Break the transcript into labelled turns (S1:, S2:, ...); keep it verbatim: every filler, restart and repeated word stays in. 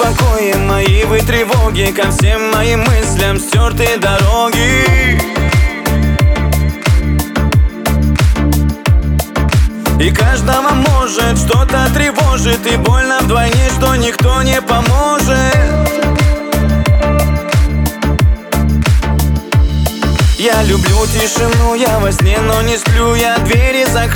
S1: покое мои вы тревоги, ко всем моим мыслям стертые дороги. И каждого может что-то тревожит, и больно вдвойне, что никто не поможет. Я люблю тишину, я во сне, но не сплю. Я двери закрыл.